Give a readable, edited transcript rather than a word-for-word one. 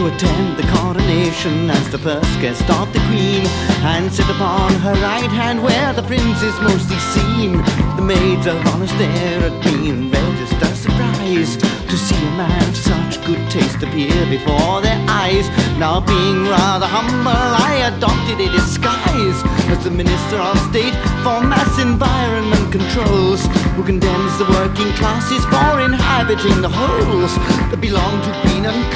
to attend the coronation as the first guest of the Queen, and sit upon her right hand where the prince is mostly seen. The maids of honor stare at me in register surprise to see a man of such good taste appear before their eyes. Now being rather humble, I adopted a disguise as the Minister of State for Mass Environment Controls, who condemns the working classes for inhabiting the holes that belong to Queen and